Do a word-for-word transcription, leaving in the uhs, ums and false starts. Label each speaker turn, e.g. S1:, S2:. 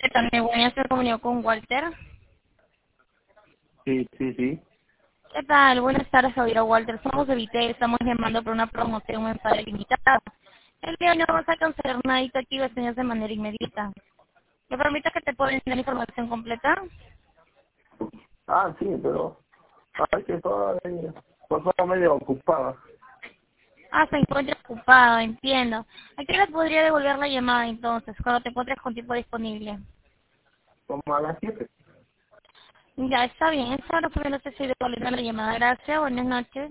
S1: ¿Qué tal? Me voy a hacer comunión con Walter.
S2: Sí, sí, sí.
S1: ¿Qué tal? Buenas tardes, Javier Walter. Somos de Vite, estamos llamando por una promoción mensual limitada. El día de hoy no vamos a cancelar nadita aquí señas de manera inmediata. ¿Me permite que te pueda enviar la información completa?
S2: Ah, sí, pero ay, que todavía pues estaba medio ocupada.
S1: Ah, se encuentra ocupado, entiendo. ¿A qué hora podría devolver la llamada entonces, cuando te encuentres con tiempo disponible?
S2: Como a las siete.
S1: Ya, está bien. Esta hora fue no sé si devolver la llamada. Gracias, buenas noches.